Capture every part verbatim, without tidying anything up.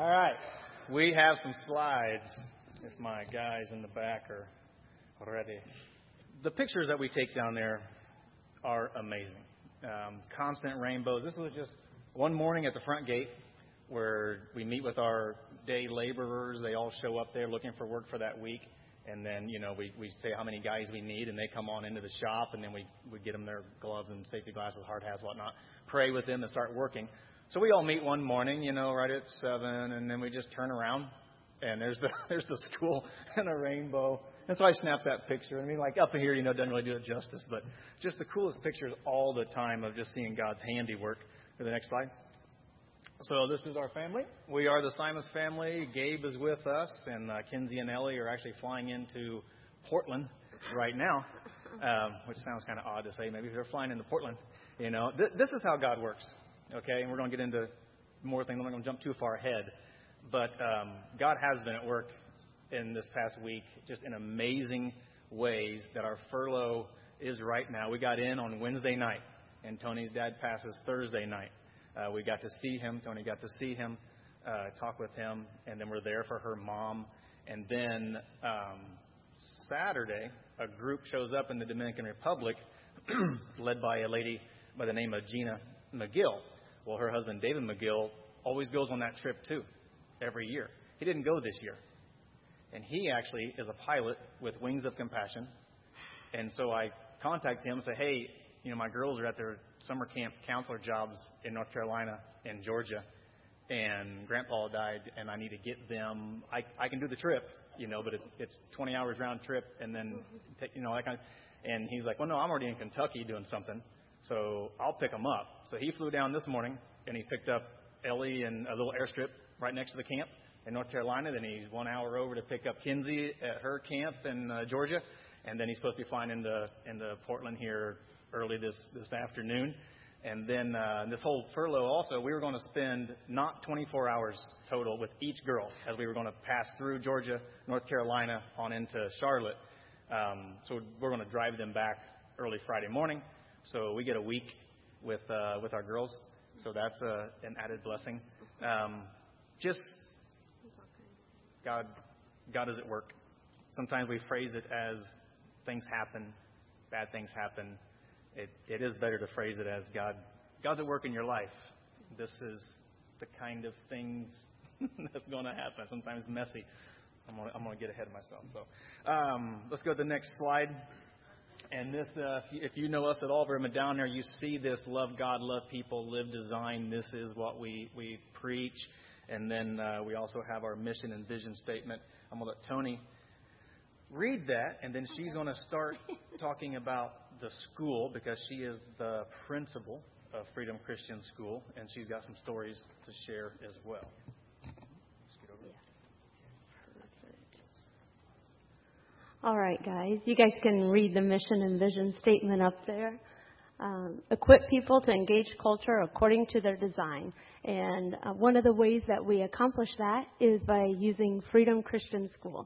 All right. We have some slides, if my guys in the back are ready. The pictures that we take down there are amazing. Um, constant rainbows. This was just one morning at the front gate where we meet with our day laborers. They all show up there looking for work for that week. And then, you know, we, we say how many guys we need, and they come on into the shop, and then we, we get them their gloves and safety glasses, hard hats, whatnot, pray with them and start working. So we all meet one morning, you know, right at seven, and then we just turn around, and there's the there's the school and a rainbow. And so I snapped that picture. I mean, like up here, you know, doesn't really do it justice, but just the coolest pictures all the time of just seeing God's handiwork. For the next slide. So this is our family. We are the Simons family. Gabe is with us, and uh, Kinsey and Ellie are actually flying into Portland right now, um, which sounds kind of odd to say. Maybe they're flying into Portland. You know, Th- this is how God works. Okay, and we're going to get into more things. I'm not going to jump too far ahead, but um, God has been at work in this past week, just in amazing ways. That our furlough is right now. We got in on Wednesday night, and Tony's dad passes Thursday night. Uh, we got to see him. Tony got to see him, uh, talk with him, and then we're there for her mom. And then um, Saturday, a group shows up in the Dominican Republic, led by a lady by the name of Gina McGill. Well, her husband, David McGill, always goes on that trip, too, every year. He didn't go this year. And he actually is a pilot with Wings of Compassion. And so I contact him and say, hey, you know, my girls are at their summer camp counselor jobs in North Carolina and Georgia, and Grandpa died, and I need to get them. I I can do the trip, you know, but it, it's twenty hours round trip, and then, you know, that kind of. And he's like, well, no, I'm already in Kentucky doing something, so I'll pick them up. So he flew down this morning, and he picked up Ellie in a little airstrip right next to the camp in North Carolina. Then he's one hour over to pick up Kinsey at her camp in uh, Georgia, and then he's supposed to be flying into into Portland here early this, this afternoon. And then uh, this whole furlough also, we were going to spend not twenty-four hours total with each girl as we were going to pass through Georgia, North Carolina, on into Charlotte. Um, so we're going to drive them back early Friday morning. So we get a week with uh, with our girls. So that's uh, an added blessing. Um, just God, God is at work. Sometimes we phrase it as things happen, bad things happen. It, it is better to phrase it as God, God's at work in your life. This is the kind of things that's going to happen. Sometimes messy. I'm going I'm to get ahead of myself. So um, let's go to the next slide. And this, uh, if, you, if you know us at all, very down there, you see this: love God, love people, live design. This is what we we preach. And then uh, we also have our mission and vision statement. I'm going to let Tony read that, and then she's going to start talking about the school, because she is the principal of Freedom Christian School, and she's got some stories to share as well. Let's get over yeah. Perfect. All right, guys. You guys can read the mission and vision statement up there. Um, equip people to engage culture according to their design. And uh, one of the ways that we accomplish that is by using Freedom Christian School.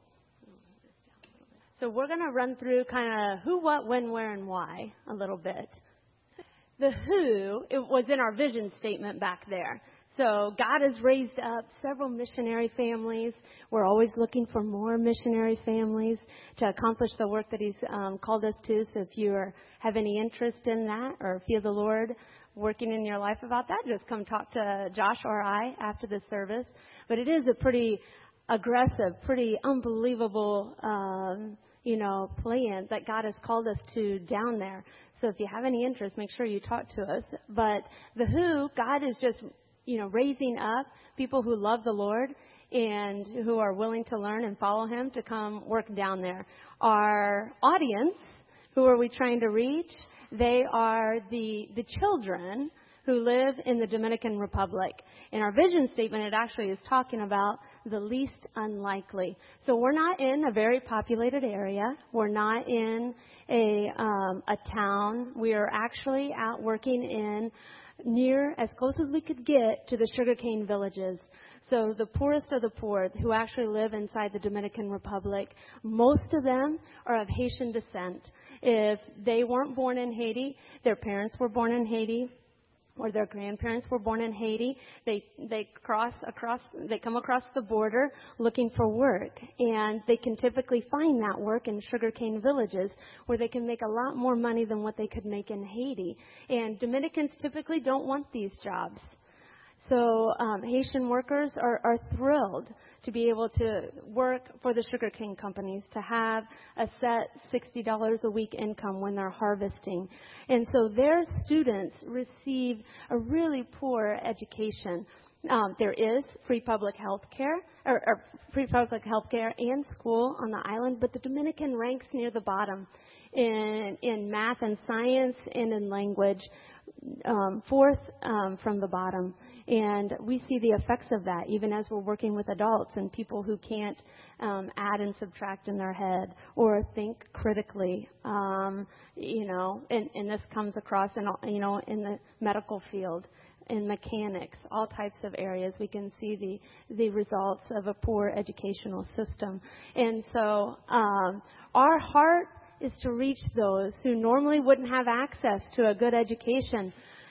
So we're going to run through kind of who, what, when, where, and why a little bit. The who, it was in our vision statement back there. So God has raised up several missionary families. We're always looking for more missionary families to accomplish the work that He's um, called us to. So if you are, have any interest in that, or feel the Lord working in your life about that, just come talk to Josh or I after the service. But it is a pretty aggressive, pretty unbelievable um you know, plan that God has called us to down there. So if you have any interest, make sure you talk to us. But the who, God is just, you know, raising up people who love the Lord and who are willing to learn and follow Him to come work down there. Our audience, who are we trying to reach? They are the the children who live in the Dominican Republic. In our vision statement, it actually is talking about the least unlikely. So we're not in a very populated area. We're not in a um, a town. We are actually out working in near, as close as we could get, to the sugarcane villages. So the poorest of the poor who actually live inside the Dominican Republic, most of them are of Haitian descent. If they weren't born in Haiti, their parents were born in Haiti. or their grandparents were born in Haiti. They they cross across, they come across the border looking for work, and they can typically find that work in sugarcane villages where they can make a lot more money than what they could make in Haiti. And Dominicans typically don't want these jobs. So um, Haitian workers are, are thrilled to be able to work for the sugarcane companies, to have a set sixty dollars a week income when they're harvesting. And so their students receive a really poor education. Um, there is free public health care, or, or free public health care and school on the island, but the Dominican ranks near the bottom in, in math and science and in language, um, fourth um, from the bottom. And we see the effects of that even as we're working with adults and people who can't um, add and subtract in their head or think critically. Um, you know, and, and this comes across in, you know, in the medical field, in mechanics, all types of areas. We can see the, the results of a poor educational system. And so um, our heart is to reach those who normally wouldn't have access to a good education.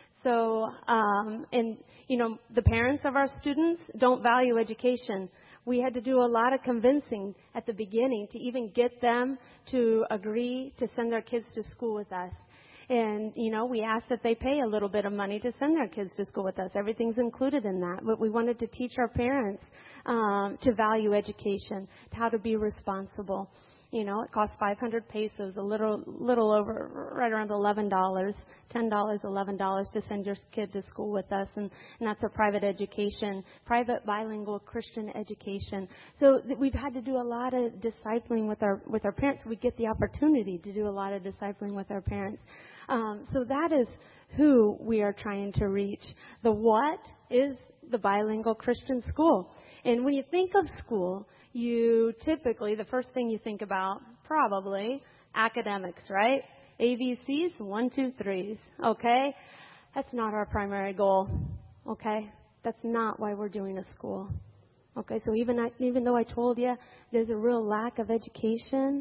So, um, and, you know, the parents of our students don't value education. We had to do a lot of convincing at the beginning to even get them to agree to send their kids to school with us. And, you know, we asked that they pay a little bit of money to send their kids to school with us. Everything's included in that. But we wanted to teach our parents um, to value education, how to be responsible. You know, it costs five hundred pesos, a little, little over, right around eleven dollars, ten dollars, eleven dollars to send your kid to school with us. And, and that's a private education, private bilingual Christian education. So th- we've had to do a lot of discipling with our, with our parents. We get the opportunity to do a lot of discipling with our parents. Um, so that is who we are trying to reach. The what is the bilingual Christian school. And when you think of school, you typically, the first thing you think about, probably, academics, right? A B Cs, one, two, threes, okay? That's not our primary goal, okay? That's not why we're doing a school, okay? So even I, even though I told you there's a real lack of education,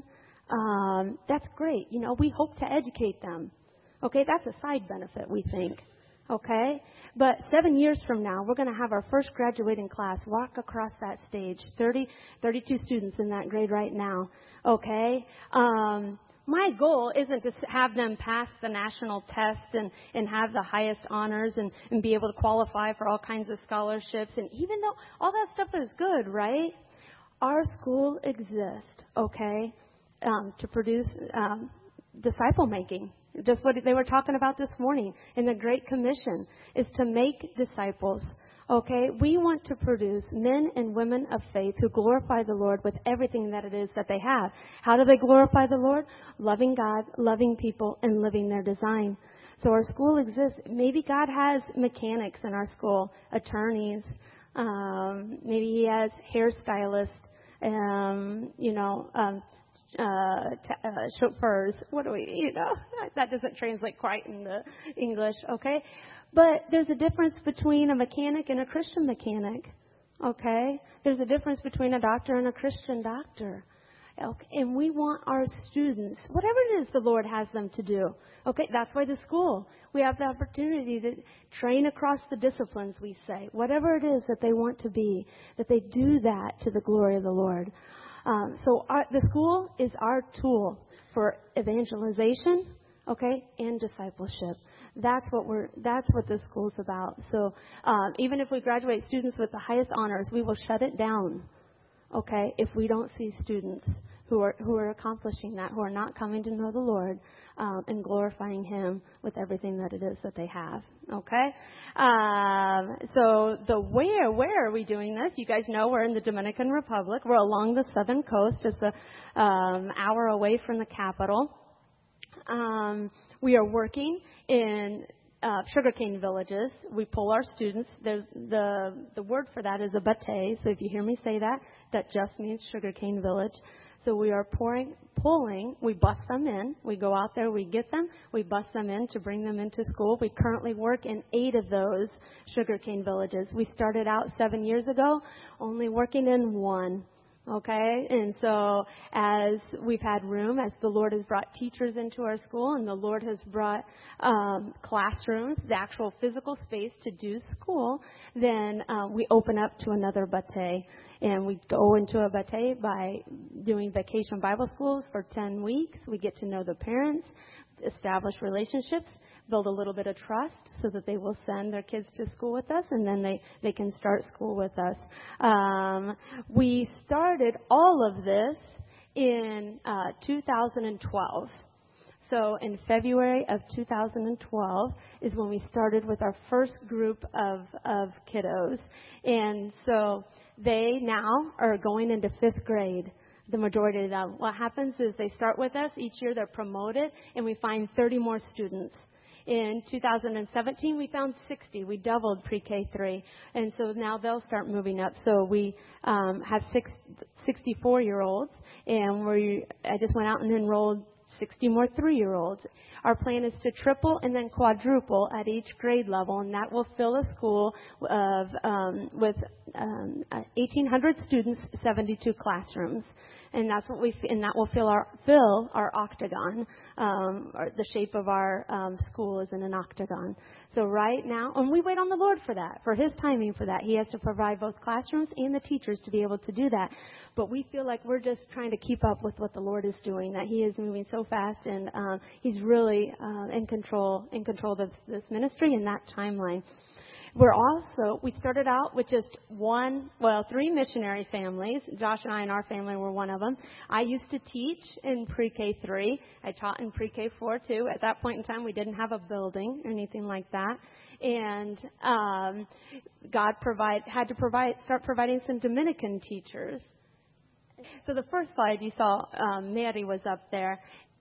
um, that's great. You know, we hope to educate them, okay? That's a side benefit, we think. Okay? But seven years from now, we're going to have our first graduating class walk across that stage. thirty, thirty-two students in that grade right now. Okay? Um, my goal isn't to have them pass the national test and, and have the highest honors and, and be able to qualify for all kinds of scholarships. And even though all that stuff is good, right? Our school exists, okay, um, to produce um, disciple making. Just what they were talking about this morning in the Great Commission is to make disciples. Okay, we want to produce men and women of faith who glorify the Lord with everything that it is that they have. How do they glorify the Lord? Loving God, loving people, and living their design. So our school exists. Maybe God has mechanics in our school, attorneys. Um, maybe He has hairstylists. Um, you know. Um, Uh, t- uh, chauffeurs. What do we, you know, that doesn't translate quite in the English, okay? But there's a difference between a mechanic and a Christian mechanic, okay? There's a difference between a doctor and a Christian doctor. Okay? And we want our students, whatever it is the Lord has them to do, okay? That's why the school, we have the opportunity to train across the disciplines, we say. Whatever it is that they want to be, that they do that to the glory of the Lord. Um, so our, the school is our tool for evangelization, okay, and discipleship. That's what we're. That's what the school's about. So um, even if we graduate students with the highest honors, we will shut it down, okay, if we don't see students who are who are accomplishing that, who are not coming to know the Lord um, and glorifying Him with everything that it is that they have. Okay, um, so the where where are we doing this? You guys know we're in the Dominican Republic. We're along the southern coast, just a um, hour away from the capital. Um, we are working in uh, sugarcane villages. We pull our students. There's the the word for that is a bate. So if you hear me say that, that just means sugarcane village. So we are pouring, pulling, we bus them in. We go out there, we get them, we bus them in to bring them into school. We currently work in eight of those sugarcane villages. We started out seven years ago only working in one. Okay, and so as we've had room, as the Lord has brought teachers into our school and the Lord has brought um, classrooms, the actual physical space to do school, then uh, we open up to another bate. And we go into a bate by doing vacation Bible schools for ten weeks. We get to know the parents, establish relationships, build a little bit of trust so that they will send their kids to school with us, and then they, they can start school with us. Um, we started all of this in uh, two thousand twelve. So in February of two thousand twelve is when we started with our first group of, of kiddos. And so they now are going into fifth grade. The majority of them. What happens is they start with us. Each year they're promoted, and we find thirty more students. In two thousand seventeen, we found sixty. We doubled pre-K three. And so now they'll start moving up. So we um, have six, sixty-four-year-olds, and we I just went out and enrolled sixty more three-year-olds. Our plan is to triple and then quadruple at each grade level, and that will fill a school of um, with um, eighteen hundred students, seventy-two classrooms. And that's what we, and that will fill our fill our octagon. Um, or the shape of our um, school is in an octagon. So right now, and we wait on the Lord for that, for His timing for that. He has to provide both classrooms and the teachers to be able to do that. But we feel like we're just trying to keep up with what the Lord is doing. That He is moving so fast, and um, He's really uh, in control in control of this, this ministry and that timeline. We're also, we started out with just one, well, three missionary families. Josh and I and our family were one of them. I used to teach in pre-K three. I taught in pre-K four, too. At that point in time, we didn't have a building or anything like that. And um, God provide, had to provide, start providing some Dominican teachers. So the first slide you saw, um, Mary was up there.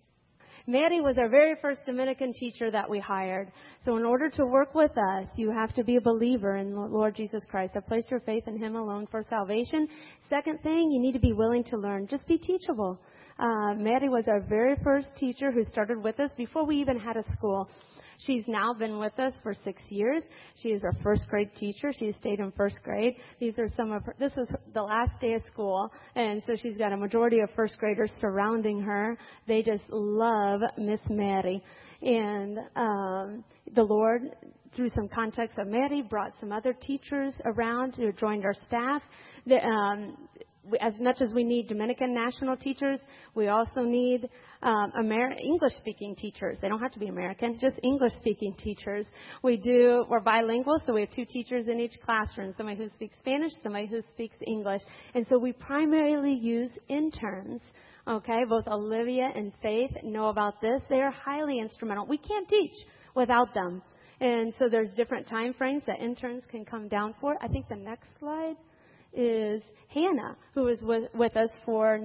Mary was our very first Dominican teacher that we hired. So in order to work with us, you have to be a believer in the Lord Jesus Christ. Have placed your faith in Him alone for salvation. Second thing, you need to be willing to learn. Just be teachable. Uh, Mary was our very first teacher who started with us before we even had a school. She's now been with us for six years. She is our first grade teacher. She has stayed in first grade. These are some of her, this is the last day of school. And so she's got a majority of first graders surrounding her. They just love Miss Mary. And um, the Lord, through some context of Mary, brought some other teachers around who joined our staff. The, um, as much as we need Dominican national teachers, we also need um, Amer- English-speaking teachers. They don't have to be American, just English-speaking teachers. We do, we're bilingual, so we have two teachers in each classroom, somebody who speaks Spanish, somebody who speaks English. And so we primarily use interns. Okay, both Olivia and Faith know about this. They are highly instrumental. We can't teach without them. And so there's different time frames that interns can come down for. I think the next slide is Hannah, who was with, with us for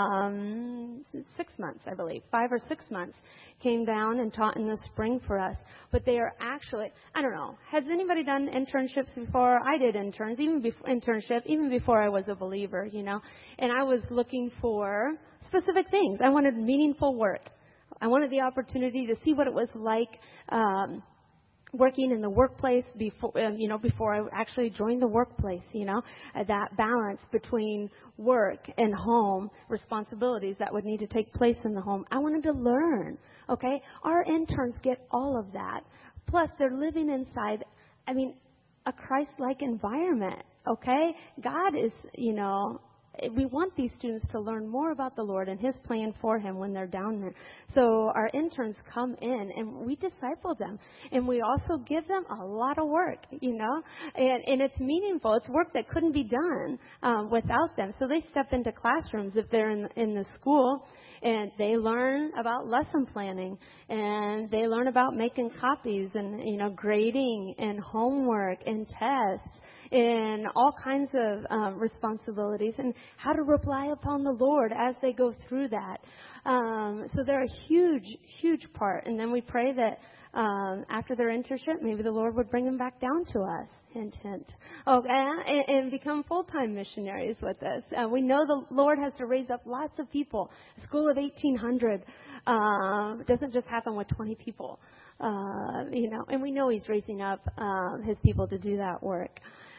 um, six months, I believe, five or six months, came down and taught in the spring for us. But they are actually, I don't know, has anybody done internships before? I did interns, even before internship, even before I was a believer, you know. And I was looking for specific things. I wanted meaningful work. I wanted the opportunity to see what it was like um, working in the workplace before, um, you know, before I actually joined the workplace, you know, uh, that balance between work and home responsibilities that would need to take place in the home. I wanted to learn, okay? Our interns get all of that. Plus, they're living inside, I mean, a Christ-like environment, okay? God is, you know, we want these students to learn more about the Lord and His plan for Him when they're down there. So our interns come in and we disciple them. And we also give them a lot of work, you know. And, and it's meaningful. It's work that couldn't be done um, without them. So they step into classrooms if they're in, in the school. And they learn about lesson planning. And they learn about making copies and, you know, grading and homework and tests. In all kinds of um, responsibilities and how to rely upon the Lord as they go through that. Um, so they're a huge, huge part. And then we pray that um, after their internship, maybe the Lord would bring them back down to us. Hint, hint. Okay, and, and become full-time missionaries with us. Uh, we know the Lord has to raise up lots of people. A school of eighteen hundred uh, doesn't just happen with twenty people. Uh, you know, and we know He's raising up uh, His people to do that work.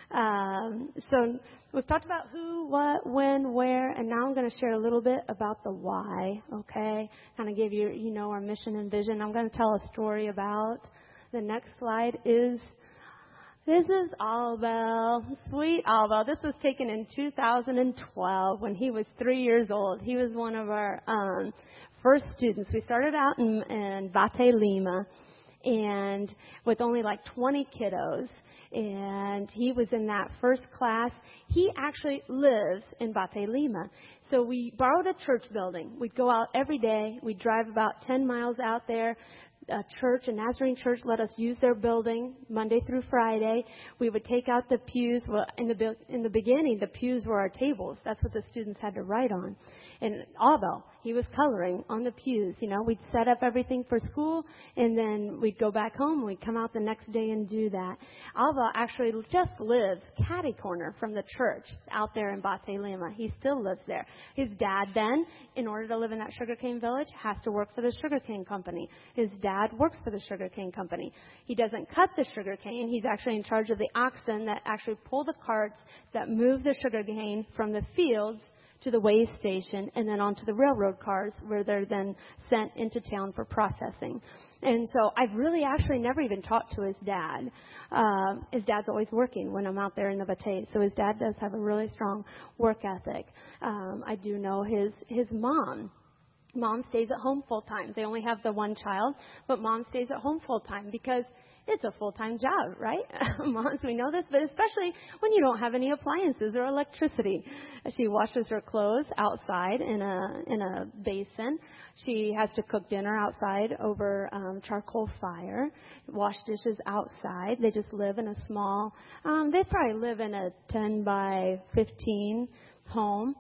Um, so we've talked about who, what, when, where, and now I'm going to share a little bit about the why, okay? Kind of give you, you know, our mission and vision. I'm going to tell a story about. The next slide is, this is Albel, sweet Albel. This was taken in two thousand twelve when he was three years old. He was one of our um, first students. We started out in, in Bate Lima, and with only like twenty kiddos. And he was in that first class. He actually lives in Bate Lima. So we borrowed a church building. We'd go out every day. We'd drive about ten miles out there. A church, a Nazarene church, let us use their building Monday through Friday. We would take out the pews. Well, in the in the beginning, the pews were our tables. That's what the students had to write on. And Abel, he was coloring on the pews. You know, we'd set up everything for school, and then we'd go back home. We'd come out the next day and do that. Abel actually just lives catty corner from the church out there in Bate Lima. He still lives there. His dad then, in order to live in that sugarcane village, has to work for the sugarcane company. His dad works for the sugarcane company. He doesn't cut the sugarcane. He's actually in charge of the oxen that actually pull the carts that move the sugarcane from the fields to the weigh station and then onto the railroad cars where they're then sent into town for processing. And so I've really actually never even talked to his dad. Um, his dad's always working when I'm out there in the Batey. So his dad does have a really strong work ethic. Um, I do know his, his mom. Mom stays at home full time. They only have the one child, but mom stays at home full time because it's a full-time job, right? Moms, we know this, but especially when you don't have any appliances or electricity. She washes her clothes outside in a in a basin. She has to cook dinner outside over um, charcoal fire, wash dishes outside. They just live in a small, um, they probably live in a ten by fifteen home.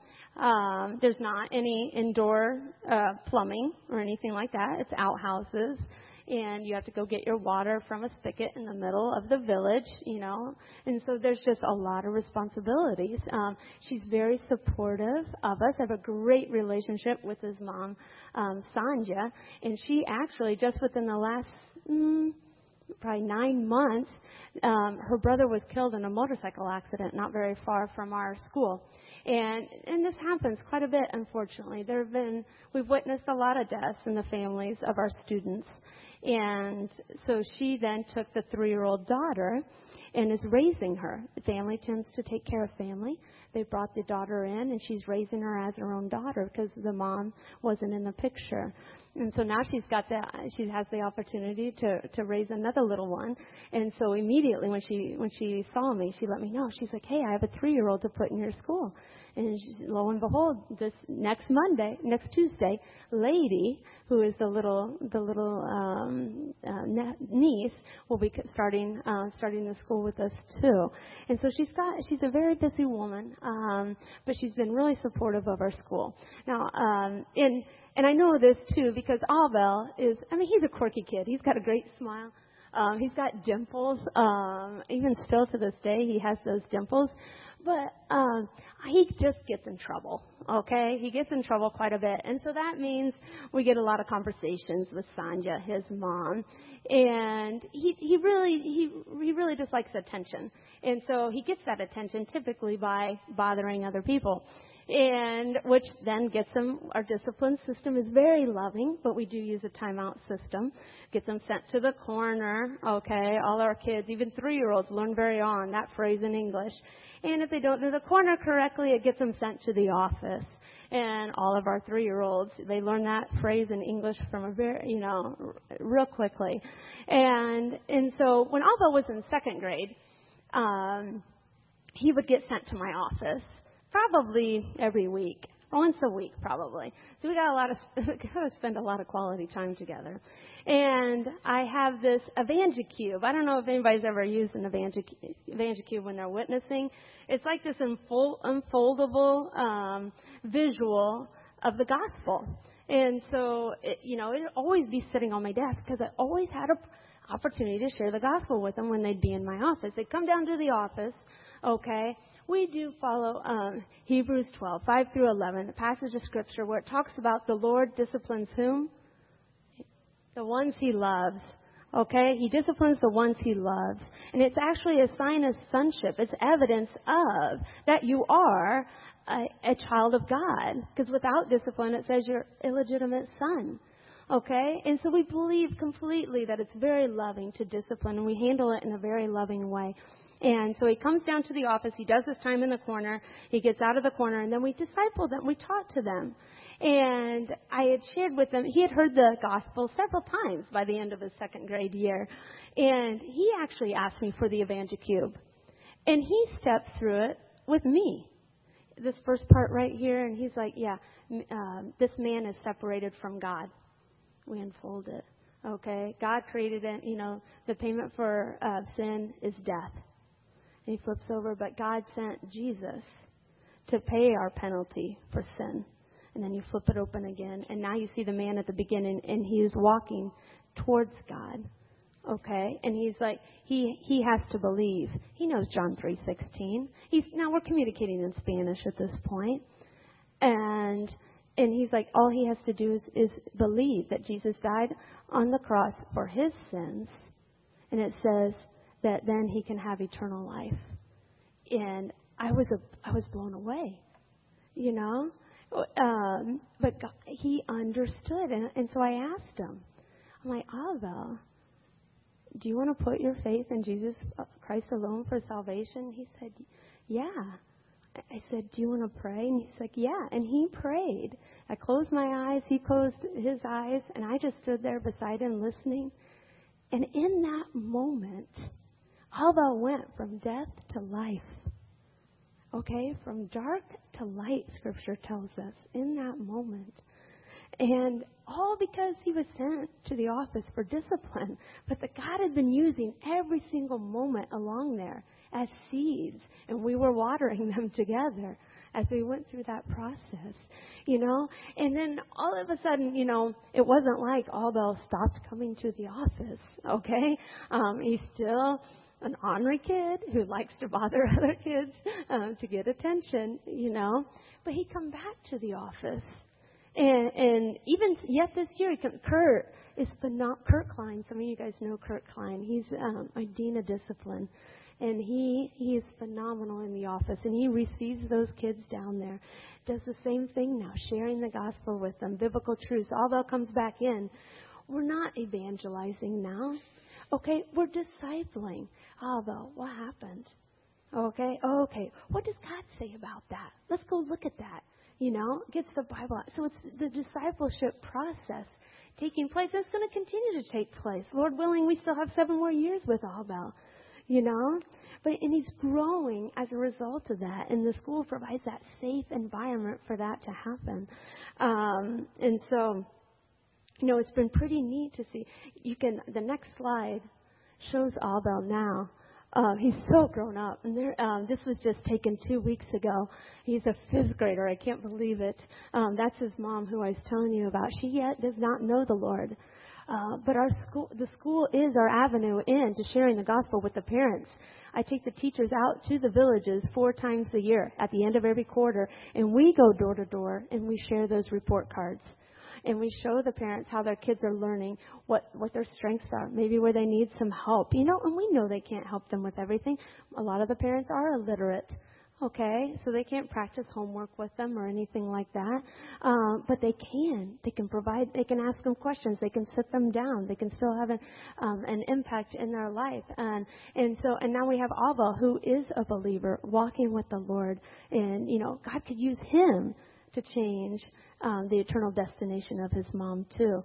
Um, there's not any indoor uh, plumbing or anything like that. It's outhouses. And you have to go get your water from a spigot in the middle of the village, you know. And so there's just a lot of responsibilities. Um, she's very supportive of us. I have a great relationship with his mom, um, Sanja. And she actually, just within the last mm, probably nine months, um, her brother was killed in a motorcycle accident not very far from our school. And and this happens quite a bit, unfortunately. There have been, we've witnessed a lot of deaths in the families of our students. And so she then took the three-year-old daughter and is raising her. The family tends to take care of family. They brought the daughter in, and she's raising her as her own daughter because the mom wasn't in the picture. And so now she's got the, she has the opportunity to, to raise another little one. And so immediately when she when she saw me, she let me know. She's like, hey, I have a three-year-old to put in your school. And she, lo and behold, this next Monday, next Tuesday, Lady, who is the little the little um, uh, niece, will be starting uh, starting the school with us too. And so she's got she's a very busy woman, um, but she's been really supportive of our school. Now, um, in and I know this too because Abel is, I mean, he's a quirky kid. He's got a great smile. Um, he's got dimples. Um, even still to this day, he has those dimples. But um, he just gets in trouble, okay? He gets in trouble quite a bit. And so that means we get a lot of conversations with Sanja, his mom. And he, he really he, he really dislikes attention. And so he gets that attention typically by bothering other people. And which then gets him, our discipline system is very loving, but we do use a timeout system. Gets them sent to the corner, okay? All our kids, even three-year-olds, learn very on that phrase in English. And if they don't do the corner correctly, it gets them sent to the office. And all of our three-year-olds, they learn that phrase in English from a very, you know, r- real quickly. And and so when Alba was in second grade, um, he would get sent to my office. Probably every week, once a week probably. So we got a lot of, got to spend a lot of quality time together. And I have this EvangeCube. I don't know if anybody's ever used an EvangeCube, EvangeCube when they're witnessing. It's like this unfold, unfoldable um, visual of the gospel. And so, it, you know, it would always be sitting on my desk because I always had an opportunity to share the gospel with them when they'd be in my office. They'd come down to the office. Okay, we do follow um, Hebrews twelve, five through eleven, a passage of Scripture where it talks about the Lord disciplines whom? The ones He loves. Okay? He disciplines the ones he loves. And it's actually a sign of sonship. It's evidence of that you are a, a child of God. Because without discipline, it says you're illegitimate son. Okay? And so we believe completely that it's very loving to discipline, and we handle it in a very loving way. And so he comes down to the office. He does his time in the corner. He gets out of the corner, and then we disciple them. We talk to them. And I had shared with them, he had heard the gospel several times by the end of his second grade year. And he actually asked me for the EvangeCube. And he stepped through it with me. This first part right here, and he's like, yeah, uh, this man is separated from God. We unfold it. Okay? God created it. You know, the payment for uh, sin is death. And he flips over, but God sent Jesus to pay our penalty for sin. And then you flip it open again, and now you see the man at the beginning, and he is walking towards God. Okay? And he's like, he he has to believe. He knows John three sixteen. He's now we're communicating in Spanish at this point. And and he's like, all he has to do is, is believe that Jesus died on the cross for his sins. And it says that then he can have eternal life. And I was a, I was blown away, you know. Um, but God, he understood, and, and so I asked him. I'm like, Abel, do you want to put your faith in Jesus Christ alone for salvation? He said, yeah. I said, do you want to pray? And he's like, yeah. And he prayed. I closed my eyes. He closed his eyes. And I just stood there beside him listening. And in that moment, Abel went from death to life. Okay? From dark to light, Scripture tells us, in that moment. And all because he was sent to the office for discipline. But that God had been using every single moment along there as seeds. And we were watering them together as we went through that process. You know? And then all of a sudden, you know, it wasn't like Abel stopped coming to the office. Okay? Um, he's still an ornery kid who likes to bother other kids um, to get attention, you know. But he come back to the office. And, and even yet this year, he come, Kurt is phenom- Kurt Klein. Some of you guys know Kurt Klein. He's um, a dean of discipline. And he, he is phenomenal in the office. And he receives those kids down there. Does the same thing now, sharing the gospel with them, biblical truths. Abel comes back in. We're not evangelizing now. Okay, we're discipling. Abel, what happened? Okay, okay. What does God say about that? Let's go look at that. You know, gets the Bible out. So it's the discipleship process taking place. It's going to continue to take place. Lord willing, we still have seven more years with Abel. You know, but and he's growing as a result of that, and the school provides that safe environment for that to happen. Um, and so, you know, it's been pretty neat to see. You can the next slide shows Abel now. Uh, he's so grown up, and there, um, this was just taken two weeks ago. He's a fifth grader. I can't believe it. Um, that's his mom, who I was telling you about. She yet does not know the Lord. Uh, but our school, the school is our avenue into sharing the gospel with the parents. I take the teachers out to the villages four times a year at the end of every quarter, and we go door to door and we share those report cards. And we show the parents how their kids are learning, what, what their strengths are, maybe where they need some help. You know, and we know they can't help them with everything. A lot of the parents are illiterate. Okay, so they can't practice homework with them or anything like that. Um, but they can. They can provide, they can ask them questions. They can sit them down. They can still have an, um, an impact in their life. And, and so, and now we have Abel, who is a believer, walking with the Lord. And, you know, God could use him to change um, the eternal destination of his mom too.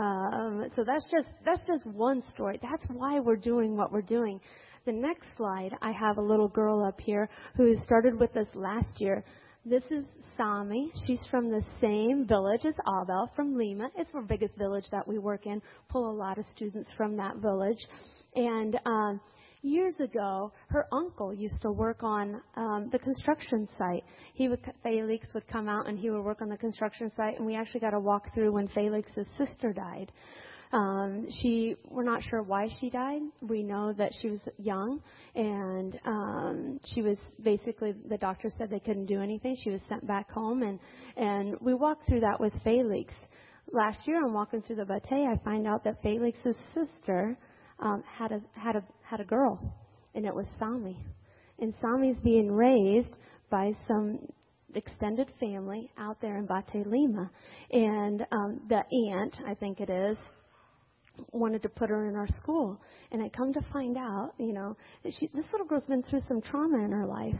Um, so that's just, that's just one story. That's why we're doing what we're doing. The next slide, I have a little girl up here who started with us last year. This is Sami. She's from the same village as Abel, from Lima. It's our biggest village that we work in. Pull a lot of students from that village. And um, years ago, her uncle used to work on um, the construction site. He would, Felix would come out and he would work on the construction site. And we actually got a walk through when Felix's sister died. Um, she, we're not sure why she died. We know that she was young, and um, she was basically, the doctor said they couldn't do anything. She was sent back home, and, and we walked through that with Felix. Last year, I'm walking through the Batey, I find out that Felix's sister um, had a had a had a girl, and it was Sami. And Sami's being raised by some extended family out there in Bate Lima. And um, the aunt, I think it is, wanted to put her in our school. And I come to find out, you know, that she, this little girl's been through some trauma in her life.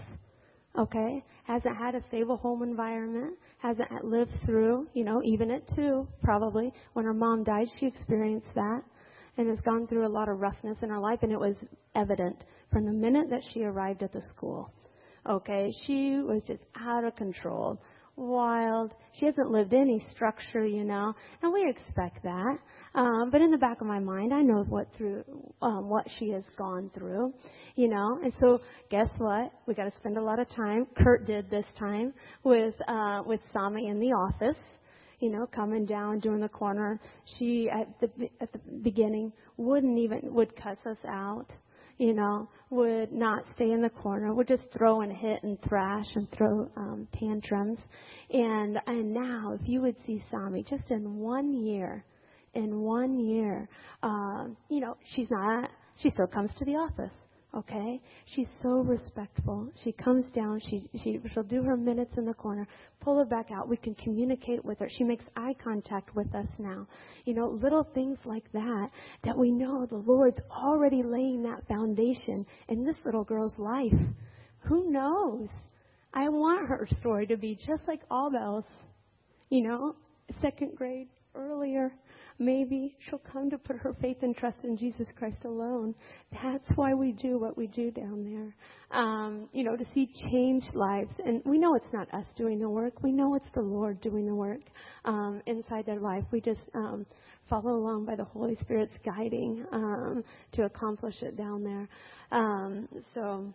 Okay? Hasn't had a stable home environment. Hasn't lived through, you know, even at two, probably. When her mom died, she experienced that. And has gone through a lot of roughness in her life. And it was evident from the minute that she arrived at the school. Okay? She was just out of control. Wild. She hasn't lived any structure, you know. And we expect that. Um, but in the back of my mind, I know what through um, what she has gone through, you know. And so, guess what? We got to spend a lot of time. Kurt did this time with uh, with Sami in the office, you know, coming down, doing the corner. She at the at the beginning wouldn't even would cuss us out, you know, would not stay in the corner, would just throw and hit and thrash and throw um, tantrums. And and now, if you would see Sami just in one year. In one year, uh, you know, she's not, she still comes to the office, okay? She's so respectful. She comes down, she, she, she'll do her minutes in the corner, pull her back out. We can communicate with her. She makes eye contact with us now. You know, little things like that, that we know the Lord's already laying that foundation in this little girl's life. Who knows? I want her story to be just like Abel's, you know, second grade, earlier. Maybe she'll come to put her faith and trust in Jesus Christ alone. That's why we do what we do down there. Um, you know, to see changed lives. And we know it's not us doing the work. We know it's the Lord doing the work um, inside their life. We just um, follow along by the Holy Spirit's guiding um, to accomplish it down there. Um, so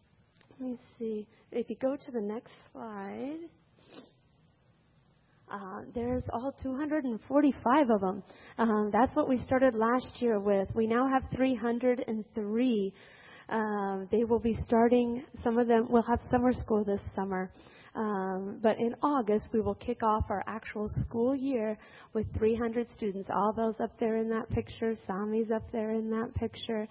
let me see. If you go to the next slide. Uh, there's all two hundred forty-five of them. Um, that's what we started last year with. We now have three hundred three. Uh, they will be starting, some of them will have summer school this summer. Um, but in August, we will kick off our actual school year with three hundred students. All those up there in that picture. Sami's up there in that picture.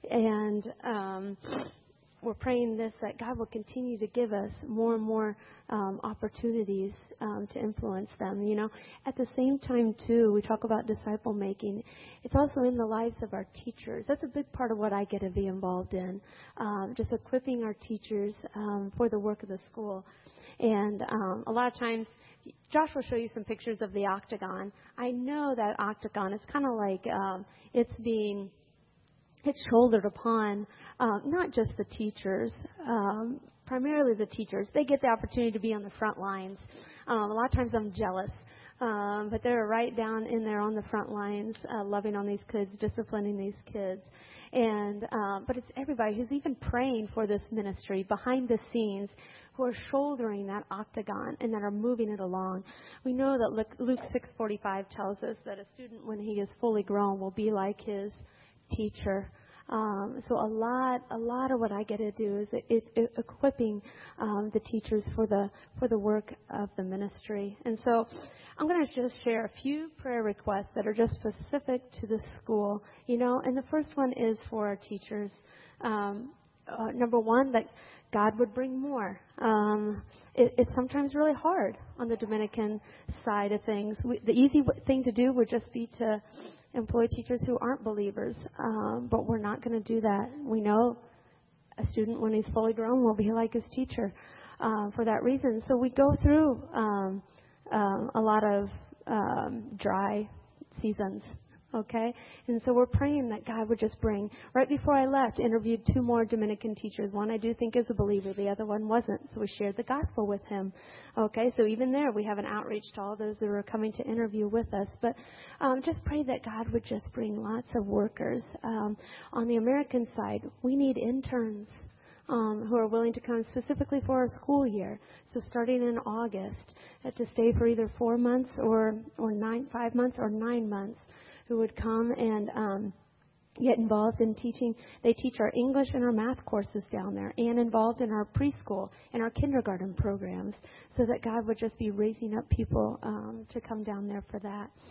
And um, we're praying this, that God will continue to give us more and more um, opportunities um, to influence them, you know. At the same time, too, we talk about disciple making. It's also in the lives of our teachers. That's a big part of what I get to be involved in, um, just equipping our teachers um, for the work of the school. And um, a lot of times, Josh will show you some pictures of the octagon. I know that octagon, it's kind of like um, it's being... It's shouldered upon um, not just the teachers, um, primarily the teachers. They get the opportunity to be on the front lines. Um, a lot of times I'm jealous, um, but they're right down in there on the front lines, uh, loving on these kids, disciplining these kids. And um, but it's everybody who's even praying for this ministry behind the scenes, who are shouldering that octagon and that are moving it along. We know that Luke six forty-five tells us that a student, when he is fully grown, will be like his teacher. Um, so a lot, a lot of what I get to do is it, it, it equipping um, the teachers for the for the work of the ministry. And so I'm going to just share a few prayer requests that are just specific to the school, you know. And the first one is for our teachers. Um, uh, number one, that God would bring more. Um, it, it's sometimes really hard on the Dominican side of things. We, the easy w- thing to do would just be to employ teachers who aren't believers, um, but we're not going to do that. We know a student, when he's fully grown, will be like his teacher uh, for that reason. So we go through um, um, a lot of um, dry seasons. Okay? And so we're praying that God would just bring. Right before I left, interviewed two more Dominican teachers. One I do think is a believer. The other one wasn't. So we shared the gospel with him. Okay? So even there, we have an outreach to all those that are coming to interview with us. But um, just pray that God would just bring lots of workers. Um, on the American side, we need interns. Um, who are willing to come specifically for our school year. So starting in August, uh, to stay for either four months or, or nine, five months or nine months, who would come and um, get involved in teaching. They teach our English and our math courses down there, and involved in our preschool and our kindergarten programs, so that God would just be raising up people um, to come down there for that.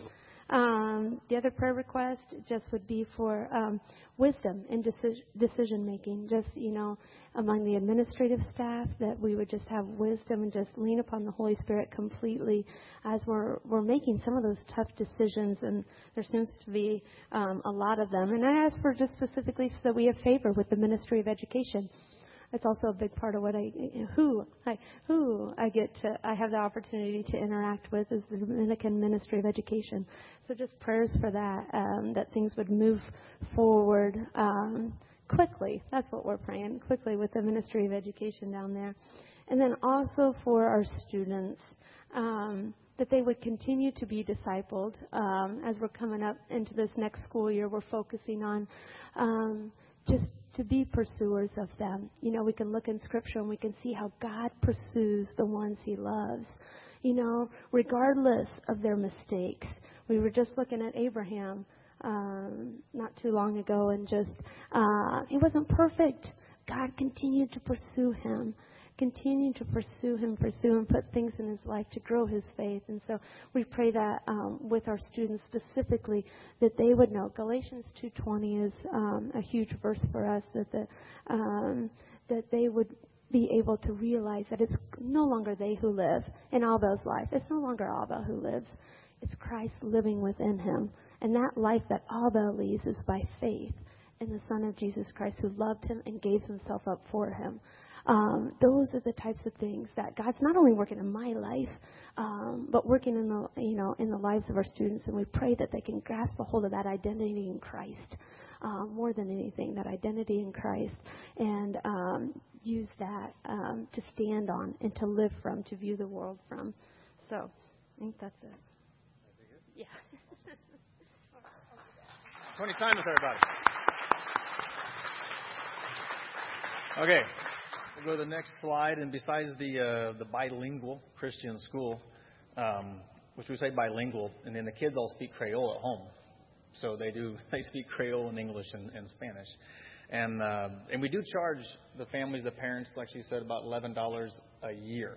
Um, the other prayer request just would be for um, wisdom in deci- decision making. Just, you know, among the administrative staff, that we would just have wisdom and just lean upon the Holy Spirit completely as we're we're making some of those tough decisions. And there seems to be um, a lot of them. And I ask for just specifically so that we have favor with the Ministry of Education. It's also a big part of what I, who I, who I get to, I have the opportunity to interact with is the Dominican Ministry of Education. So just prayers for that, um, that things would move forward um, quickly. That's what we're praying, quickly with the Ministry of Education down there. And then also for our students, um, that they would continue to be discipled. Um, as we're coming up into this next school year, we're focusing on um, just to be pursuers of them. You know, we can look in Scripture and we can see how God pursues the ones He loves, you know, regardless of their mistakes. We were just looking at Abraham um, not too long ago, and just, uh, he wasn't perfect. God continued to pursue him. Continue to pursue him, pursue him, put things in his life to grow his faith. And so we pray that um, with our students specifically, that they would know. Galatians two twenty is um, a huge verse for us, that the, um, that they would be able to realize that it's no longer they who live in Abel's life. It's no longer Abel who lives. It's Christ living within him. And that life that Abel leads is by faith in the Son of Jesus Christ, who loved him and gave himself up for him. Um, those are the types of things that God's not only working in my life, um, but working in the you know in the lives of our students. And we pray that they can grasp a hold of that identity in Christ, um, more than anything, that identity in Christ, and um, use that um, to stand on and to live from, to view the world from. So I think that's it. Yeah. twenty times with everybody. Okay. We'll go to the next slide. And besides the uh, the bilingual Christian school, um, which we say bilingual, and then the kids all speak Creole at home. So they do they speak Creole and English and, and Spanish. And uh, and we do charge the families, the parents, like she said, about eleven dollars a year.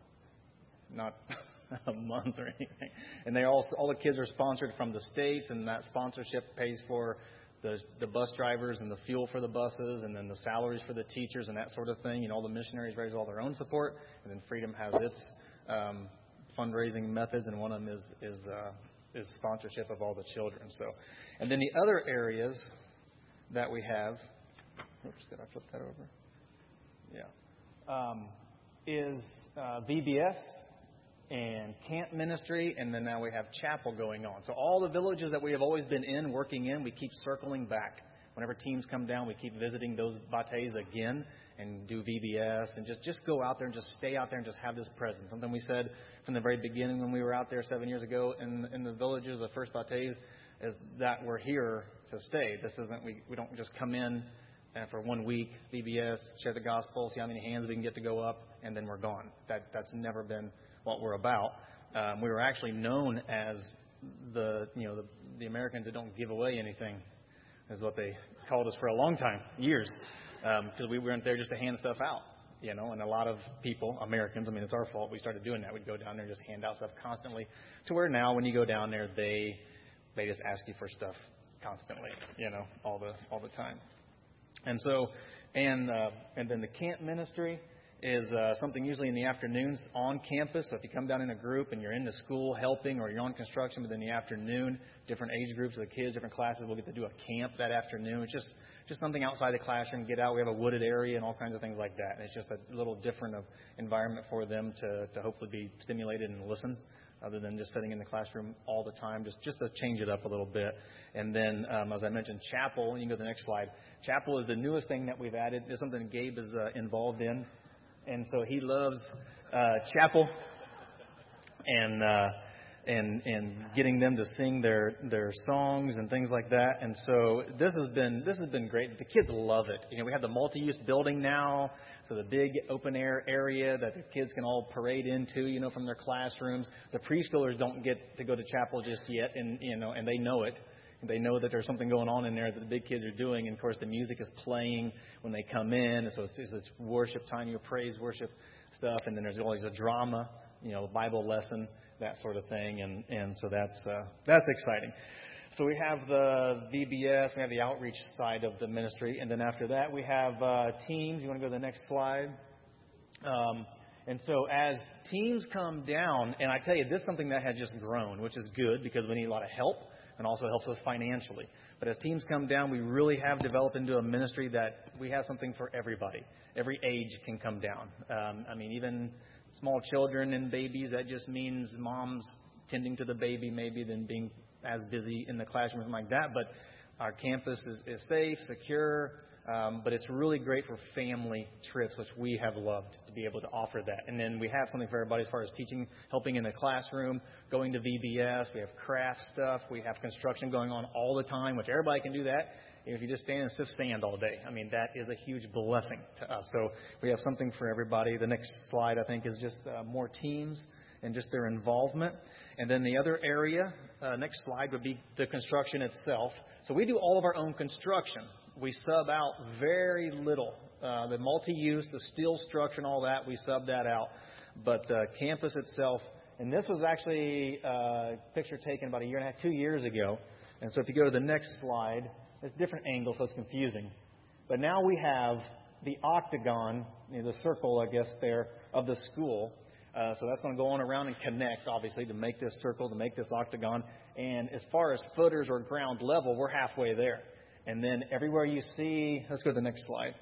Not a month or anything. And they all all the kids are sponsored from the states, and that sponsorship pays for the the bus drivers and the fuel for the buses, and then the salaries for the teachers and that sort of thing. You know, all the missionaries raise all their own support, and then Freedom has its um, fundraising methods, and one of them is is uh, is sponsorship of all the children. So, and then the other areas that we have. Oops, did I flip that over? Yeah, um, is uh, V B S. And camp ministry, and then now we have chapel going on. So all the villages that we have always been in, working in, we keep circling back. Whenever teams come down, we keep visiting those bates again and do V B S and just, just go out there and just stay out there and just have this presence. Something we said from the very beginning when we were out there seven years ago in, in the villages, the first bates, is that we're here to stay. This isn't, we, we don't just come in and for one week, V B S, share the gospel, see how many hands we can get to go up, and then we're gone. That That's never been what we're about. Um, we were actually known as the, you know, the, the Americans that don't give away anything, is what they called us for a long time, years, because um, we weren't there just to hand stuff out, you know. And a lot of people, Americans, I mean, it's our fault. We started doing that. We'd go down there and just hand out stuff constantly, to where now when you go down there, they they just ask you for stuff constantly, you know, all the all the time. And so, and uh, and then the camp ministry is uh, something usually in the afternoons on campus. So if you come down in a group and you're in the school helping, or you're on construction, but in the afternoon, different age groups of the kids, different classes, we'll get to do a camp that afternoon. It's just just something outside the classroom, get out. We have a wooded area and all kinds of things like that. And it's just a little different of environment for them to, to hopefully be stimulated and listen, other than just sitting in the classroom all the time, just, just to change it up a little bit. And then, um, as I mentioned, chapel. You can go to the next slide. Chapel is the newest thing that we've added. It's something Gabe is uh, involved in. And so he loves uh, chapel and uh, and and getting them to sing their, their songs and things like that. And so this has been this has been great. The kids love it. You know, we have the multi-use building now, so the big open air area that the kids can all parade into, you know, from their classrooms. The preschoolers don't get to go to chapel just yet, and you know, and they know it. They know that there's something going on in there that the big kids are doing. And, of course, the music is playing when they come in. And so it's, it's worship time, your praise worship stuff. And then there's always a drama you know, Bible lesson, that sort of thing. And, and so that's uh, that's exciting. So we have the V B S, we have the outreach side of the ministry, and then after that we have uh, teams. You want to go to the next slide? Um, and so as teams come down, and I tell you, this is something that had just grown, which is good because we need a lot of help and also helps us financially. But as teams come down, we really have developed into a ministry that we have something for everybody. Every age can come down. Um, I mean, even small children and babies, that just means moms tending to the baby maybe than being as busy in the classroom and like that. But our campus is, is safe, secure, um, but it's really great for family trips, which we have loved to be able to offer that. And then we have something for everybody as far as teaching, helping in the classroom, going to V B S. We have craft stuff. We have construction going on all the time, which everybody can do that. If you just stand and sift sand all day, I mean, that is a huge blessing to us. So we have something for everybody. The next slide, I think, is just uh, more teams and just their involvement. And then the other area, uh, next slide, would be the construction itself. So we do all of our own construction. We sub out very little. Uh, the multi-use, the steel structure and all that, we sub that out. But the campus itself, and this was actually a picture taken about a year and a half, two years ago. And so if you go to the next slide, it's a different angle, so it's confusing. But now we have the octagon, you know, the circle, I guess, there, of the school. Uh, so that's going to go on around and connect, obviously, to make this circle, to make this octagon. And as far as footers or ground level, we're halfway there. And then everywhere you see, let's go to the next slide.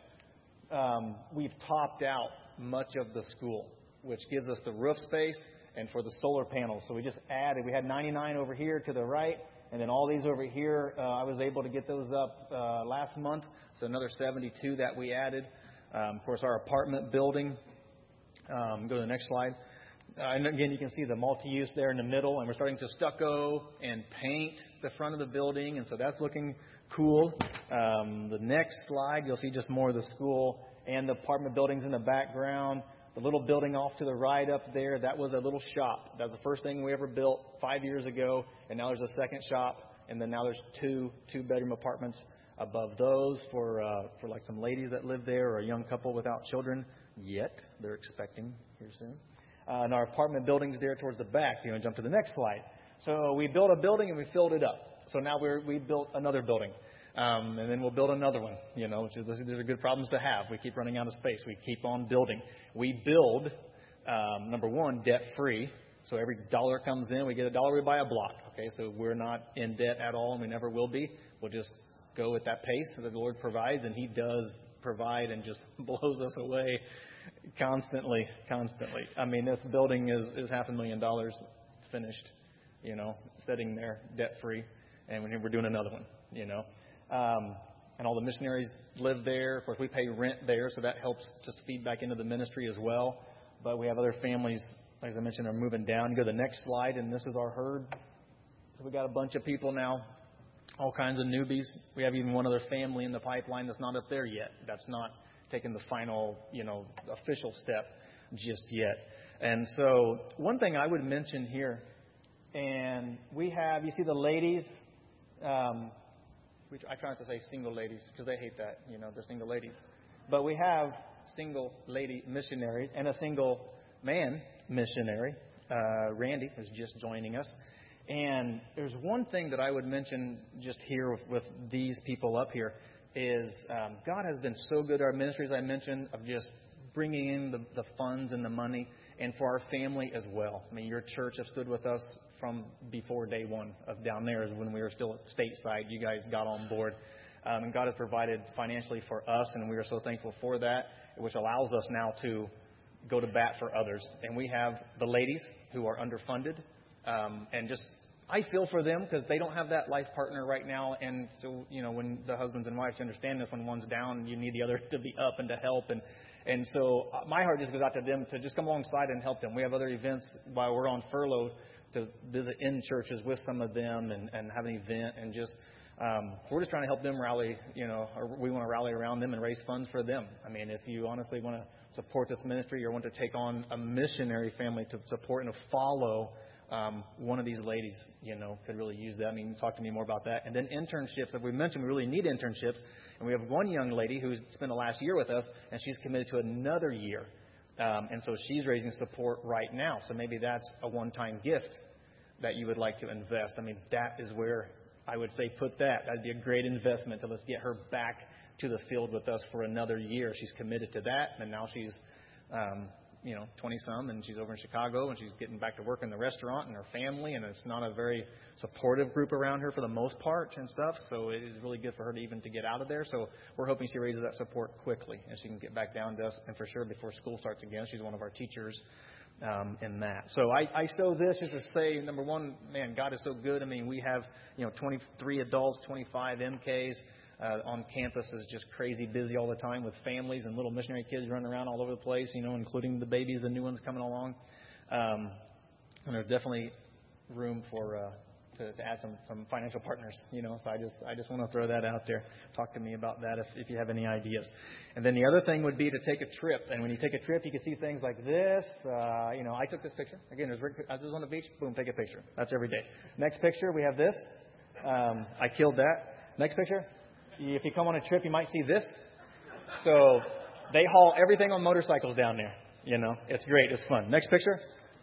Um, we've topped out much of the school, which gives us the roof space and for the solar panels. So we just added, we had ninety-nine over here to the right, and then all these over here, uh, I was able to get those up uh, last month. So another seventy-two that we added. Um, of course, our apartment building. Um, go to the next slide. Uh, and again, you can see the multi-use there in the middle, and we're starting to stucco and paint the front of the building, and so that's looking cool. Um, the next slide, you'll see just more of the school and the apartment buildings in the background. The little building off to the right up there, that was a little shop. That was the first thing we ever built five years ago, and now there's a second shop, and then now there's two two-bedroom apartments above those for uh, for like some ladies that live there or a young couple without children yet. They're expecting here soon. Uh, and our apartment building's there towards the back. You want to jump to the next slide. So we built a building and we filled it up. So now we're, we built another building. Um, and then we'll build another one, you know, which is, those are good problems to have. We keep running out of space. We keep on building. We build, um, number one, debt-free. So every dollar comes in, we get a dollar, we buy a block. Okay, so we're not in debt at all, and we never will be. We'll just go at that pace that the Lord provides, and He does provide and just blows us away constantly, constantly. I mean, this building is, is half a million dollars finished, you know, sitting there debt-free, and we're doing another one, you know. Um, and all the missionaries live there. Of course, we pay rent there, so that helps just feed back into the ministry as well. But we have other families, as I mentioned, are moving down. Go to the next slide, and this is our herd. So we got a bunch of people now, all kinds of newbies. We have even one other family in the pipeline that's not up there yet. That's not taken the final, you know, official step just yet. And so one thing I would mention here, and we have, you see the ladies, um, we, I try not to say single ladies because they hate that, you know, they're single ladies. But we have single lady missionaries and a single man missionary, uh, Randy, who's just joining us. And there's one thing that I would mention just here with, with these people up here is um, God has been so good. Our ministries I mentioned of just bringing in the, the funds and the money, and for our family as well. I mean, your church has stood with us from before day one of down there, is when we were still stateside. You guys got on board, um, and God has provided financially for us, and we are so thankful for that, which allows us now to go to bat for others. And we have the ladies who are underfunded, um, and just I feel for them because they don't have that life partner right now. And so, you know, when the husbands and wives understand this, when one's down, you need the other to be up and to help. And and so my heart just goes out to them to just come alongside and help them. We have other events while we're on furlough to visit in churches with some of them and, and have an event. And just um, we're just trying to help them rally, you know, or we want to rally around them and raise funds for them. I mean, if you honestly want to support this ministry or want to take on a missionary family to support and to follow Um, one of these ladies, you know, could really use that. I mean, talk to me more about that. And then internships. As we mentioned, we really need internships. And we have one young lady who's spent the last year with us, and she's committed to another year Um, and so she's raising support right now. So maybe that's a one-time gift that you would like to invest. I mean, that is where I would say put that. That'd be a great investment to let's get her back to the field with us for another year. She's committed to that, and now she's, um, you know, twenty-some, and she's over in Chicago, and she's getting back to work in the restaurant and her family, and it's not a very supportive group around her for the most part and stuff, so it is really good for her to even to get out of there. So we're hoping she raises that support quickly, and she can get back down to us, and for sure before school starts again. She's one of our teachers um, in that. So I, I show this just to say, number one, man, God is so good. I mean, we have, you know, twenty-three adults, twenty-five M Ks. Uh, on campus is just crazy busy all the time with families and little missionary kids running around all over the place, you know, including the babies, the new ones coming along. Um, and there's definitely room for uh, to, to add some, some financial partners, you know. So I just I just want to throw that out there. Talk to me about that if, if you have any ideas. And then the other thing would be to take a trip. And when you take a trip, you can see things like this. Uh, you know, I took this picture. Again, there's, I was on the beach. Boom, take a picture. That's every day. Next picture, we have this. Um, I killed that. Next picture. If you come on a trip, you might see this. So they haul everything on motorcycles down there. You know, it's great. It's fun. Next picture.